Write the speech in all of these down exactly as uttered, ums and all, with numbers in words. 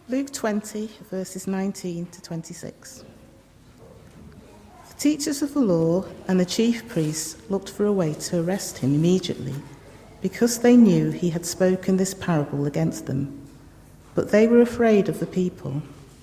Luke twenty, verses nineteen to twenty-six. The teachers of the law and the chief priests looked for a way to arrest him immediately, because they knew he had spoken this parable against them. But they were afraid of the people.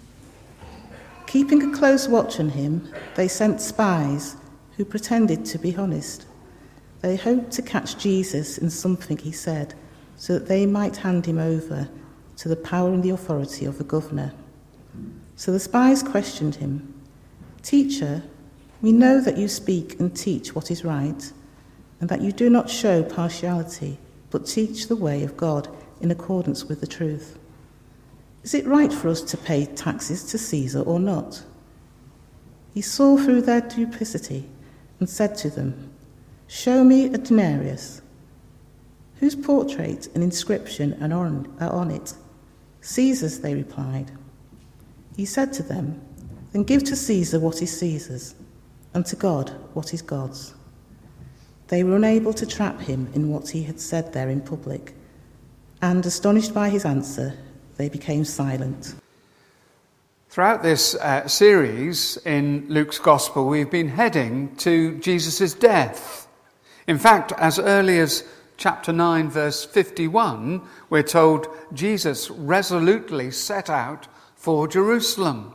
Keeping a close watch on him, they sent spies who pretended to be honest. They hoped to catch Jesus in something he said, so that they might hand him over to the power and the authority of the governor. So the spies questioned him. "Teacher, we know that you speak and teach what is right, and that you do not show partiality, but teach the way of God in accordance with the truth. Is it right for us to pay taxes to Caesar or not?" He saw through their duplicity and said to them, "Show me a denarius. Whose portrait and inscription are on, are on it?" "Caesar's," they replied. He said to them, "Then give to Caesar what is Caesar's, and to God what is God's." They were unable to trap him in what he had said there in public, and astonished by his answer, they became silent. Throughout this uh, series in Luke's Gospel, we've been heading to Jesus' death. In fact, as early as chapter nine, verse fifty-one, we're told Jesus resolutely set out for Jerusalem.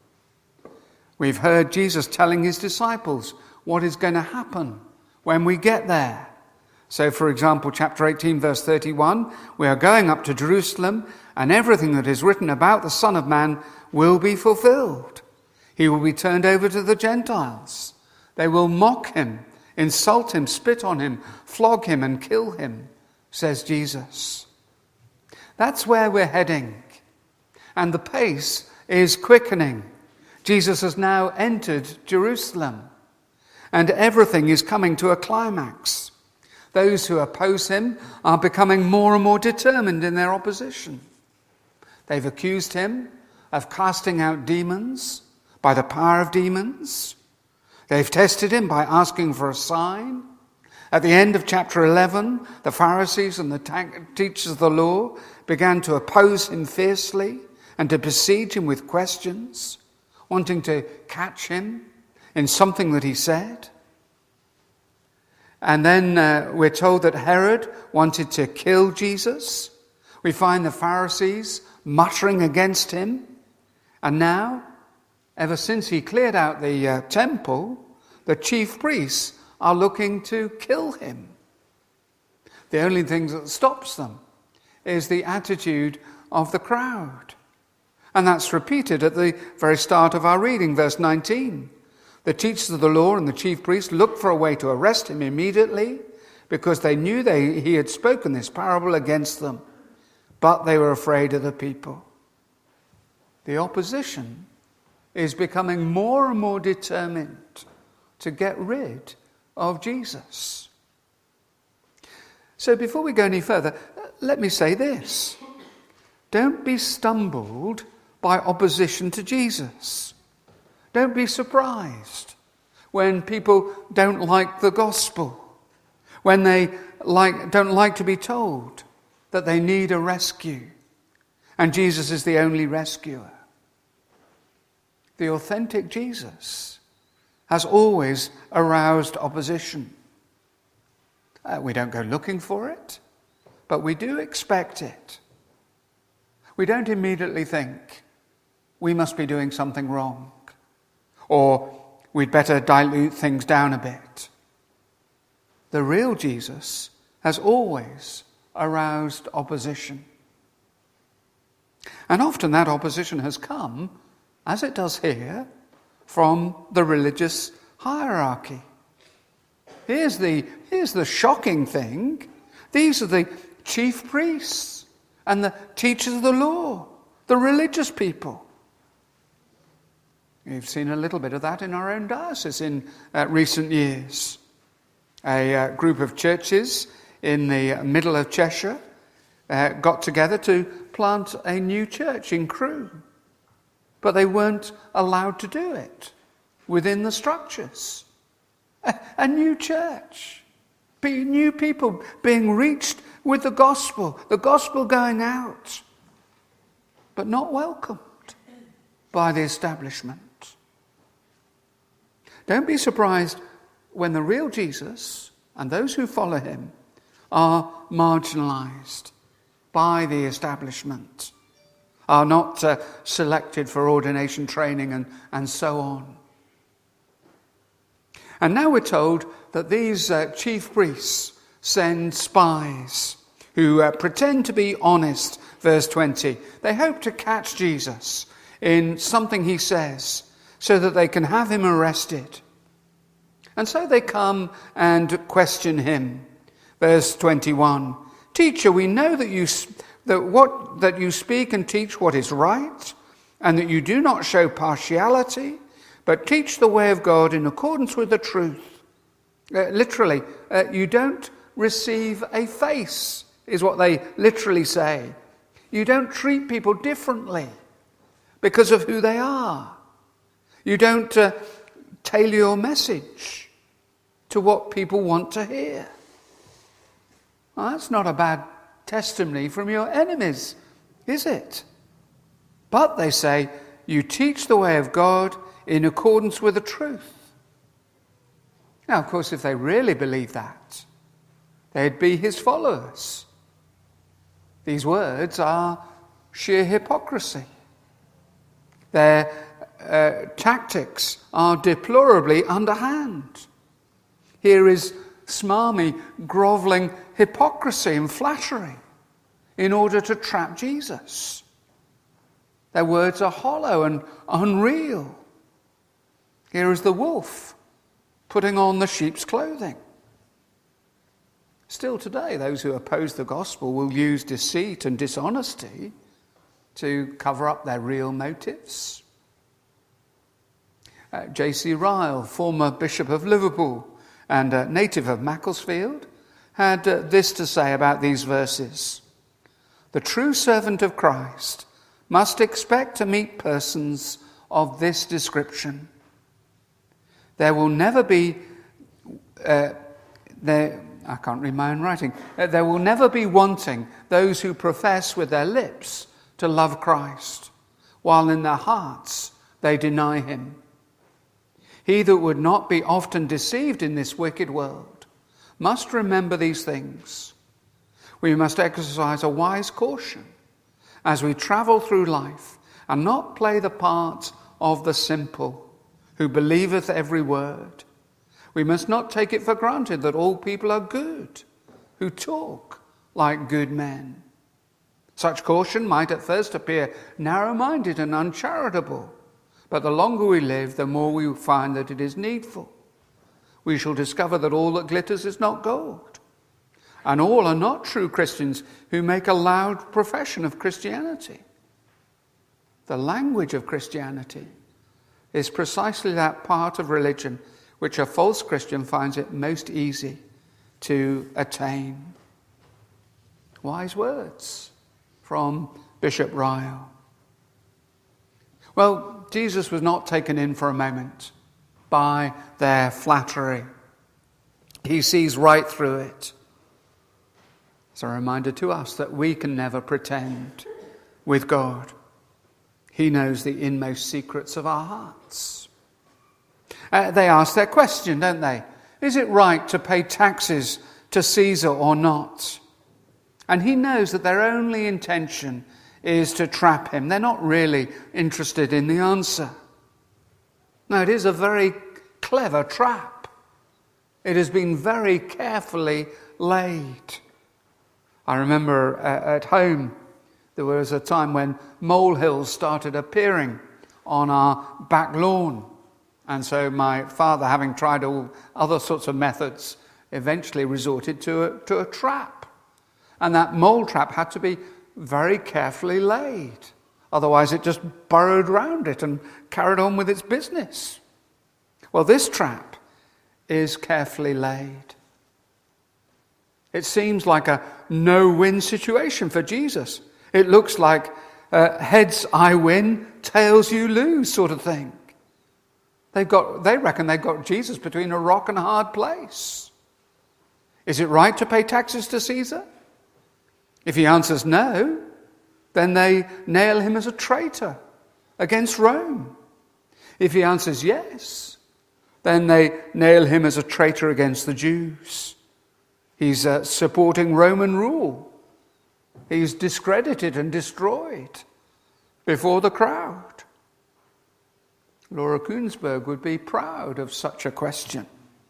We've heard Jesus telling his disciples what is going to happen when we get there. So, for example, chapter eighteen, verse thirty-one, we are going up to Jerusalem, and everything that is written about the Son of Man will be fulfilled. He will be turned over to the Gentiles. They will mock him, insult him, spit on him, flog him and kill him, says Jesus. That's where we're heading. And the pace is quickening. Jesus has now entered Jerusalem, and everything is coming to a climax. Those who oppose him are becoming more and more determined in their opposition. They've accused him of casting out demons by the power of demons. They've tested him by asking for a sign. At the end of chapter eleven, the Pharisees and the ta- teachers of the law began to oppose him fiercely and to besiege him with questions, wanting to catch him in something that he said. And then uh, we're told that Herod wanted to kill Jesus. We find the Pharisees muttering against him. And now, ever since he cleared out the uh, temple, the chief priests are looking to kill him. The only thing that stops them is the attitude of the crowd. And that's repeated at the very start of our reading, verse nineteen. The teachers of the law and the chief priests looked for a way to arrest him immediately because they knew they, he had spoken this parable against them. But they were afraid of the people. The opposition is becoming more and more determined to get rid of Jesus. So before we go any further, let me say this. Don't be stumbled by opposition to Jesus. Don't be surprised when people don't like the gospel, when they like, don't like to be told that they need a rescue, and Jesus is the only rescuer. The authentic Jesus has always aroused opposition. Uh, we don't go looking for it, but we do expect it. We don't immediately think we must be doing something wrong, or we'd better dilute things down a bit. The real Jesus has always aroused opposition. And often that opposition has come, as it does here, from the religious hierarchy. Here's the, here's the shocking thing. These are the chief priests and the teachers of the law, the religious people. We've seen a little bit of that in our own diocese in uh, recent years. A uh, group of churches in the middle of Cheshire uh, got together to plant a new church in Crewe. But they weren't allowed to do it within the structures. A, a new church. Be, new people being reached with the gospel. The gospel going out. but not welcomed by the establishment. Don't be surprised when the real Jesus and those who follow him are marginalized by the establishment, are not uh, selected for ordination training and, and so on. And now we're told that these uh, chief priests send spies who uh, pretend to be honest, verse twenty. They hope to catch Jesus in something he says so that they can have him arrested. And so they come and question him. Verse twenty-one, Teacher, we know that you that what that you speak and teach what is right, and that you do not show partiality, but teach the way of God in accordance with the truth. Uh, literally, uh, you don't receive a face, is what they literally say. You don't treat people differently because of who they are. You don't uh, tailor your message to what people want to hear. Well, that's not a bad testimony from your enemies, is it? But they say, you teach the way of God in accordance with the truth. Now, of course, if they really believed that, they'd be his followers. These words are sheer hypocrisy. Their uh, tactics are deplorably underhand. Here is smarmy, grovelling hypocrisy and flattery in order to trap Jesus. Their words are hollow and unreal. Here is the wolf putting on the sheep's clothing. Still today, those who oppose the gospel will use deceit and dishonesty to cover up their real motives. Uh, J C Ryle, former Bishop of Liverpool and a native of Macclesfield, had uh, this to say about these verses. The true servant of Christ must expect to meet persons of this description. There will never be, uh, there, I can't read my own writing, uh, there will never be wanting those who profess with their lips to love Christ, while in their hearts they deny him. He that would not be often deceived in this wicked world must remember these things. We must exercise a wise caution as we travel through life and not play the part of the simple who believeth every word. We must not take it for granted that all people are good, who talk like good men. Such caution might at first appear narrow-minded and uncharitable, but the longer we live, the more we find that it is needful. We shall discover that all that glitters is not gold, and all are not true Christians who make a loud profession of Christianity. The language of Christianity is precisely that part of religion which a false Christian finds it most easy to attain. Wise words from Bishop Ryle. Well, Jesus was not taken in for a moment by their flattery. He sees right through it. It's a reminder to us that we can never pretend with God. He knows the inmost secrets of our hearts. Uh, they ask their question, don't they? Is it right to pay taxes to Caesar or not? And he knows that their only intention is to trap him. They're not really interested in the answer. No, it is a very clever trap. It has been very carefully laid. I remember uh, at home, there was a time when molehills started appearing on our back lawn. And so my father, having tried all other sorts of methods, eventually resorted to a, to a trap. And that mole trap had to be very carefully laid. Otherwise it just burrowed round it and carried on with its business. Well, this trap is carefully laid. It seems like a no-win situation for Jesus. It looks like uh, heads I win, tails you lose sort of thing. They've got, they reckon they've got Jesus between a rock and a hard place. Is it right to pay taxes to Caesar? If he answers no, then they nail him as a traitor against Rome. If he answers yes, then they nail him as a traitor against the Jews. He's uh, supporting Roman rule. He's discredited and destroyed before the crowd. Laura Kuensberg would be proud of such a question.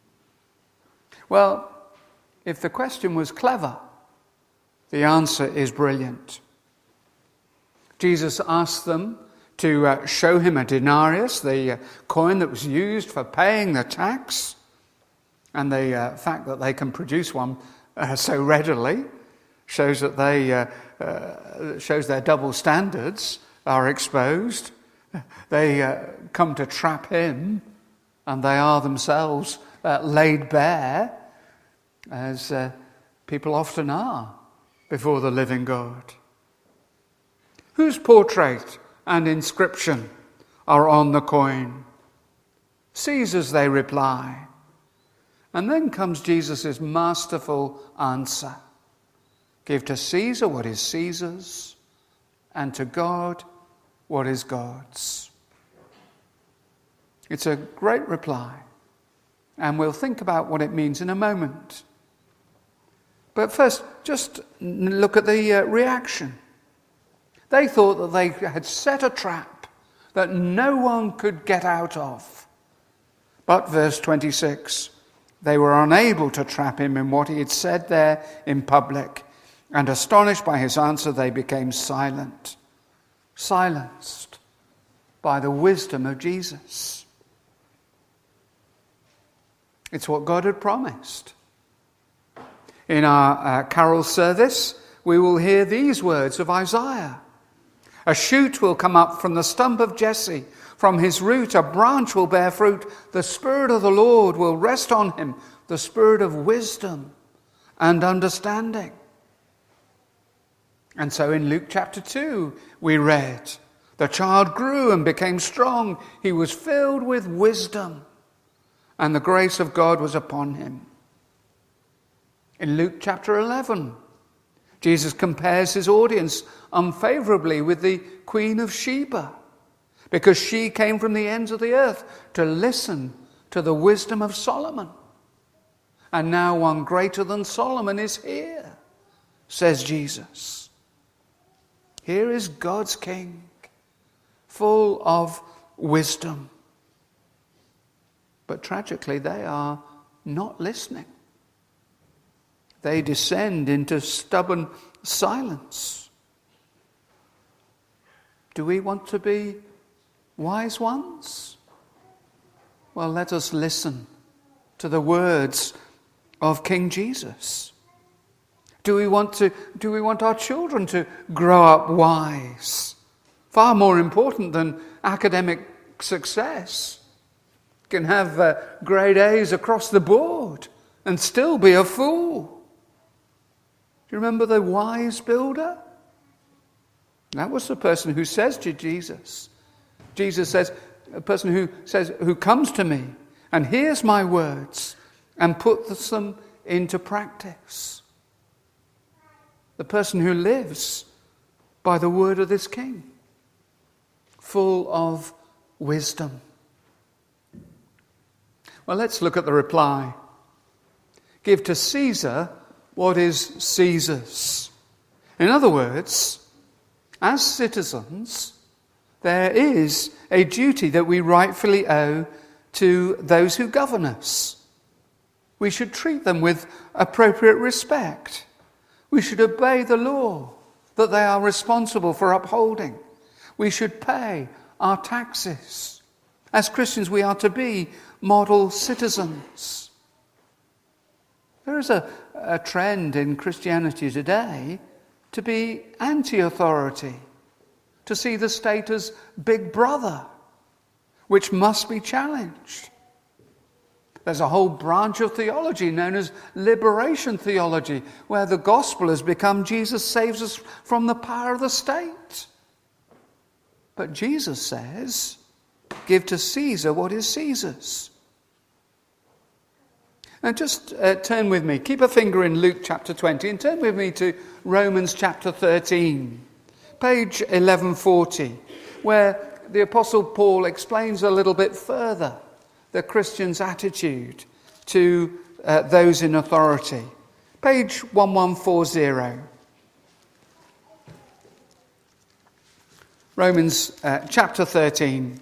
Well, if the question was clever, the answer is brilliant. Jesus asked them to uh, show him a denarius, the uh, coin that was used for paying the tax, and the uh, fact that they can produce one uh, so readily shows that they uh, uh, shows their double standards are exposed. They uh, come to trap him, and they are themselves uh, laid bare, as uh, people often are before the living God. Whose portrait and inscription are on the coin? Caesar's, they reply. And then comes Jesus' masterful answer. Give to Caesar what is Caesar's, and to God what is God's. It's a great reply, and we'll think about what it means in a moment. But first, just look at the uh, reaction. They thought that they had set a trap that no one could get out of. But verse twenty-six, they were unable to trap him in what he had said there in public, and astonished by his answer, they became silent, silenced by the wisdom of Jesus. It's what God had promised. In our uh, carol service, we will hear these words of Isaiah. A shoot will come up from the stump of Jesse. From his root a branch will bear fruit. The Spirit of the Lord will rest on him, the Spirit of wisdom and understanding. And so in Luke chapter two, we read, the child grew and became strong. He was filled with wisdom, and the grace of God was upon him. In Luke chapter eleven, Jesus compares his audience unfavorably with the Queen of Sheba, because she came from the ends of the earth to listen to the wisdom of Solomon. And now one greater than Solomon is here, says Jesus. Here is God's King, full of wisdom. But tragically, they are not listening. They descend into stubborn silence. Do we want to be wise ones? Well, let us listen to the words of King Jesus. Do we want to, do we want our children to grow up wise? Far more important than academic success. Can have uh, grade A's across the board and still be a fool. Do you remember the wise builder? That was the person who says to Jesus. Jesus says, a person who says, who comes to me and hears my words and puts them into practice. The person who lives by the word of this King, full of wisdom. Well, let's look at the reply. Give to Caesar what is Caesar's. In other words, as citizens, there is a duty that we rightfully owe to those who govern us. We should treat them with appropriate respect. We should obey the law that they are responsible for upholding. We should pay our taxes. As Christians, we are to be model citizens. There is a, a trend in Christianity today to be anti-authority, to see the state as big brother, which must be challenged. There's a whole branch of theology known as liberation theology, where the gospel has become Jesus saves us from the power of the state. But Jesus says, give to Caesar what is Caesar's. Now just uh, turn with me, keep a finger in Luke chapter twenty, and turn with me to Romans chapter thirteen, Page eleven forty, where the Apostle Paul explains a little bit further the Christian's attitude to uh, those in authority. Page eleven forty. Romans uh, chapter thirteen,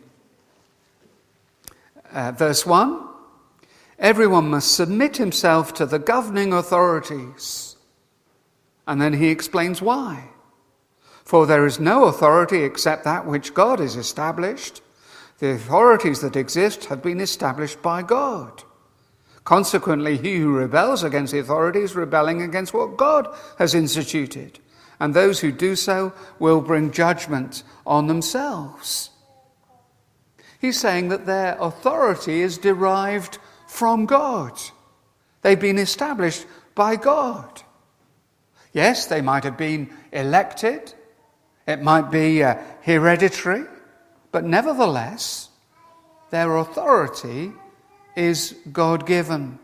uh, verse one. Everyone must submit himself to the governing authorities. And then he explains why. For there is no authority except that which God has established. The authorities that exist have been established by God. Consequently, he who rebels against the authority is rebelling against what God has instituted. And those who do so will bring judgment on themselves. He's saying that their authority is derived from God. They've been established by God. Yes, they might have been elected. It might be uh, hereditary. But nevertheless, their authority is God-given.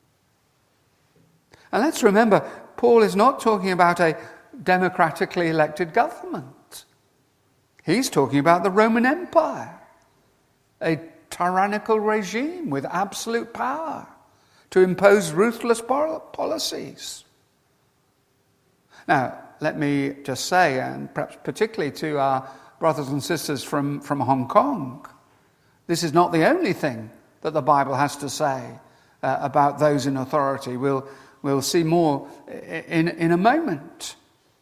And let's remember, Paul is not talking about a democratically elected government. He's talking about the Roman Empire, a tyrannical regime with absolute power to impose ruthless policies. Now, let me just say, and perhaps particularly to our brothers and sisters from, from Hong Kong, this is not the only thing that the Bible has to say uh, about those in authority. We'll, we'll see more in, in a moment.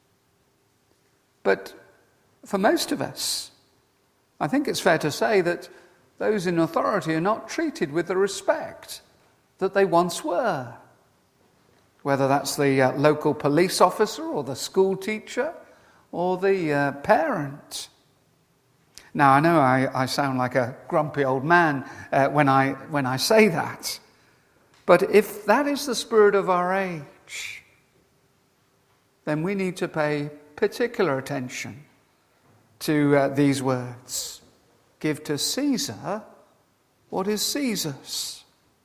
But for most of us, I think it's fair to say that those in authority are not treated with the respect that they once were. Whether that's the uh, local police officer or the school teacher or the uh, parent. Now, I know I, I sound like a grumpy old man uh, when I when I say that. But if that is the spirit of our age, then we need to pay particular attention to uh, these words. Give to Caesar what is Caesar's.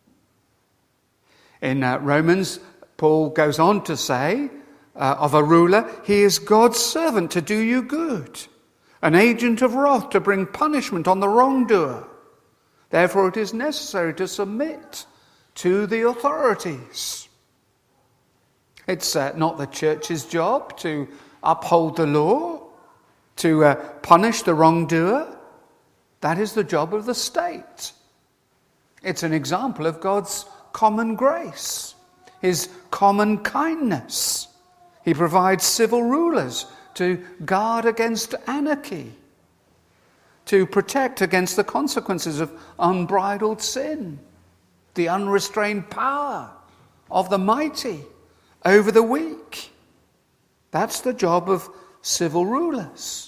In uh, Romans, Paul goes on to say uh, of a ruler, he is God's servant to do you good, an agent of wrath to bring punishment on the wrongdoer. Therefore it is necessary to submit to the authorities. It's uh, not the church's job to uphold the law, to uh, punish the wrongdoer. That is the job of the state. It's an example of God's common grace, his common kindness. He provides civil rulers to guard against anarchy, to protect against the consequences of unbridled sin, the unrestrained power of the mighty over the weak. That's the job of civil rulers.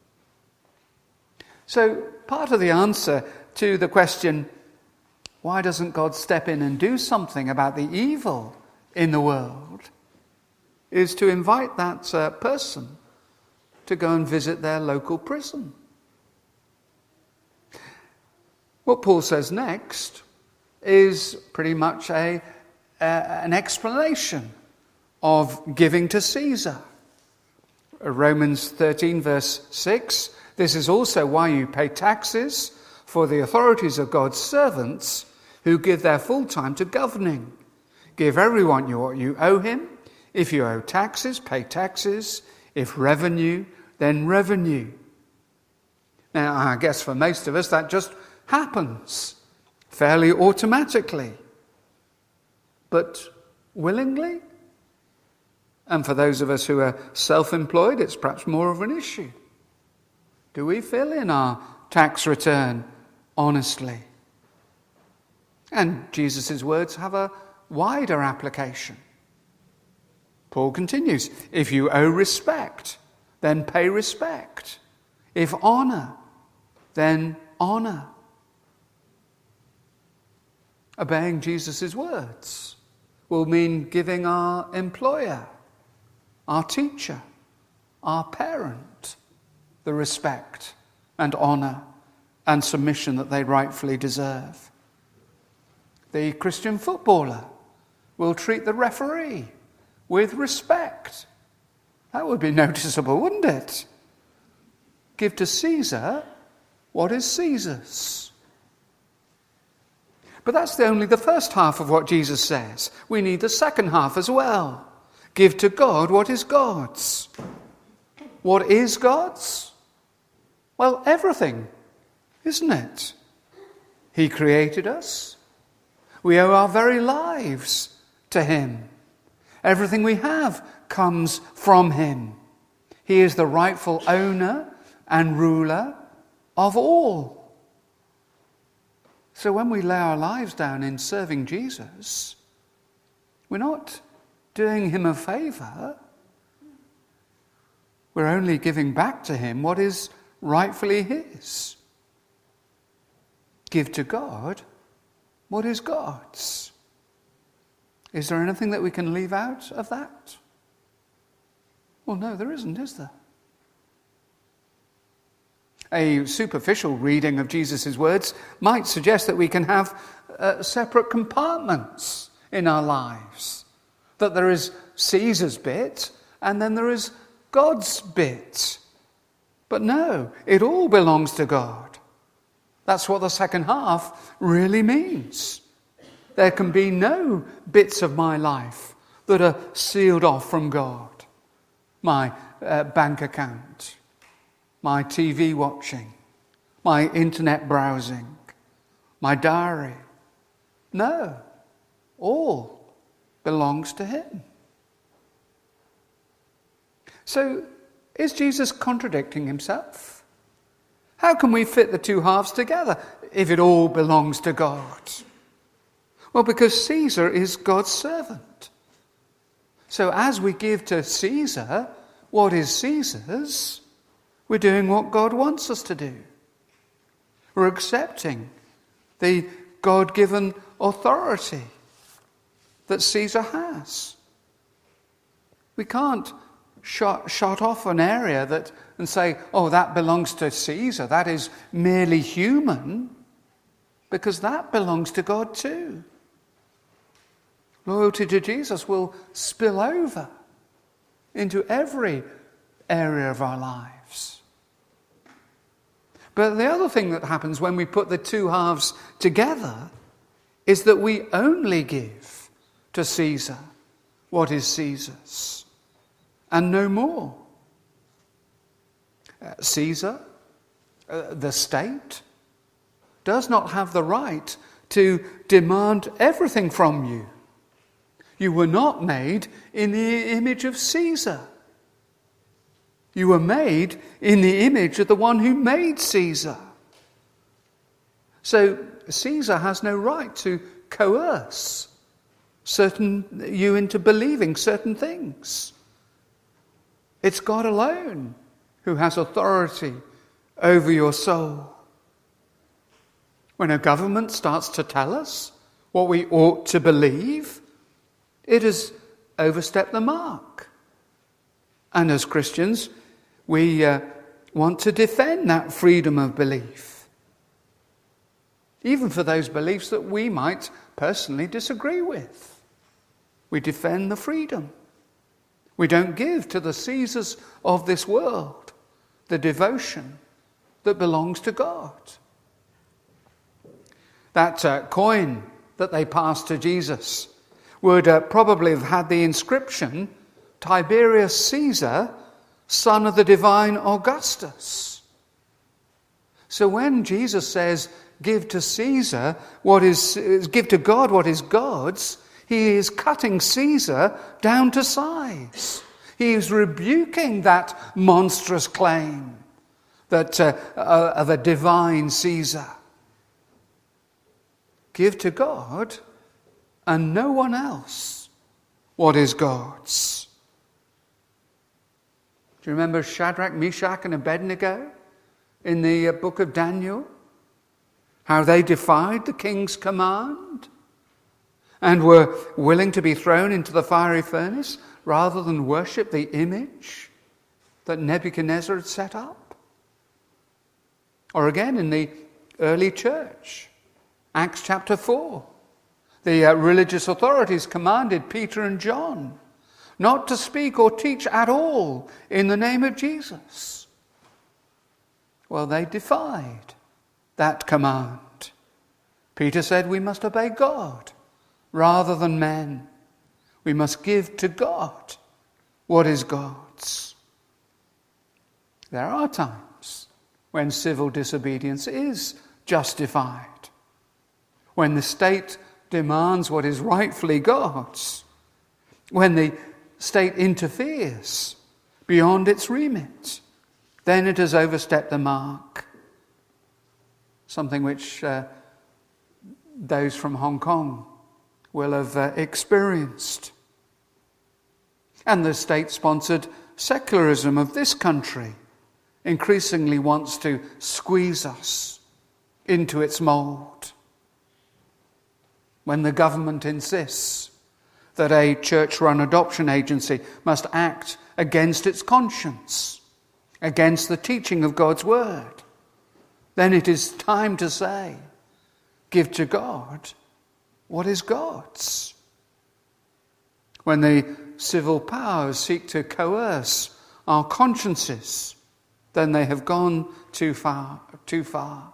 So part of the answer to the question, why doesn't God step in and do something about the evil in the world, is to invite that uh, person to go and visit their local prison. What Paul says next is pretty much a, uh, an explanation of giving to Caesar. Romans thirteen verse six, this is also why you pay taxes, for the authorities are God's servants who give their full time to governing. Give everyone what you owe him. If you owe taxes, pay taxes. If revenue, then revenue. Now, I guess for most of us that just happens fairly automatically. But willingly? And for those of us who are self-employed, it's perhaps more of an issue. Do we fill in our tax return honestly? And Jesus' words have a wider application. Paul continues, if you owe respect, then pay respect. If honor, then honor. Obeying Jesus' words will mean giving our employer, our teacher, our parent, the respect and honor and submission that they rightfully deserve. The Christian footballer will treat the referee with respect. That would be noticeable, wouldn't it? Give to Caesar what is Caesar's. But that's the only the first half of what Jesus says. We need the second half as well. Give to God what is God's. What is God's? Well, everything, isn't it? He created us. We owe our very lives to him. Everything we have comes from him. He is the rightful owner and ruler of all. So when we lay our lives down in serving Jesus, we're not doing him a favour. We're only giving back to him what is rightfully his. Give to God what is God's. Is there anything that we can leave out of that? Well, no, there isn't, is there? A superficial reading of Jesus' words might suggest that we can have uh, separate compartments in our lives. That there is Caesar's bit and then there is God's bit. But no, it all belongs to God. That's what the second half really means. There can be no bits of my life that are sealed off from God. My uh, bank account, my T V watching, my internet browsing, my diary. No, all belongs to him. So, is Jesus contradicting himself? How can we fit the two halves together if it all belongs to God? Well, because Caesar is God's servant. So as we give to Caesar what is Caesar's, we're doing what God wants us to do. We're accepting the God-given authority that Caesar has. We can't shut, shut off an area that and say, oh, that belongs to Caesar, that is merely human, because that belongs to God too. Loyalty to Jesus will spill over into every area of our lives. But the other thing that happens when we put the two halves together is that we only give to Caesar what is Caesar's, and no more. Uh, Caesar, uh, the state, does not have the right to demand everything from you. You were not made in the image of Caesar. You were made in the image of the one who made Caesar. So Caesar has no right to coerce certain you into believing certain things. It's God alone who has authority over your soul. When a government starts to tell us what we ought to believe, it has overstepped the mark. And as Christians, we uh, want to defend that freedom of belief, even for those beliefs that we might personally disagree with. We defend the freedom. We don't give to the Caesars of this world the devotion that belongs to God. That uh, coin that they passed to Jesus would uh, probably have had the inscription, Tiberius Caesar, son of the divine Augustus. So when Jesus says, give to Caesar what is, give to God what is God's, he is cutting Caesar down to size. He is rebuking that monstrous claim that uh, uh, of a divine Caesar. Give to God and no one else what is God's. Do you remember Shadrach, Meshach, and Abednego in the uh, book of Daniel? How they defied the king's command and were willing to be thrown into the fiery furnace rather than worship the image that Nebuchadnezzar had set up. Or again in the early church, Acts chapter four, the uh, religious authorities commanded Peter and John not to speak or teach at all in the name of Jesus. Well, they defied that command. Peter said we must obey God rather than men. We must give to God what is God's. There are times when civil disobedience is justified, when the state demands what is rightfully God's, when the state interferes beyond its remit, then it has overstepped the mark. Something which uh, those from Hong Kong will have uh, experienced. And the state-sponsored secularism of this country increasingly wants to squeeze us into its mould. When the government insists that a church-run adoption agency must act against its conscience, against the teaching of God's word, then it is time to say, give to God what is God's. When the civil powers seek to coerce our consciences, then they have gone too far, too far.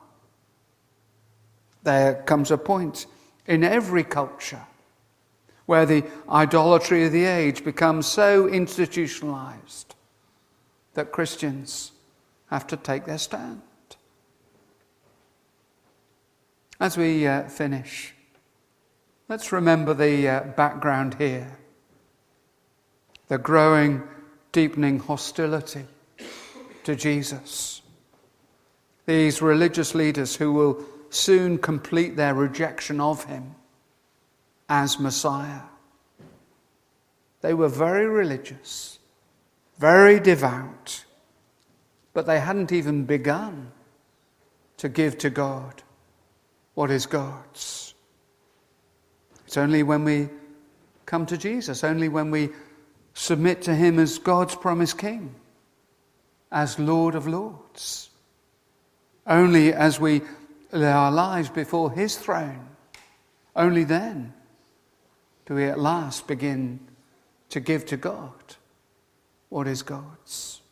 There comes a point in every culture where the idolatry of the age becomes so institutionalized that Christians have to take their stand. As we uh, finish, let's remember the uh, background here. The growing, deepening hostility to Jesus. These religious leaders who will soon complete their rejection of him as Messiah. They were very religious, very devout, but they hadn't even begun to give to God what is God's. It's only when we come to Jesus, only when we submit to him as God's promised King, as Lord of Lords, only as we lay our lives before his throne, only then do we at last begin to give to God what is God's.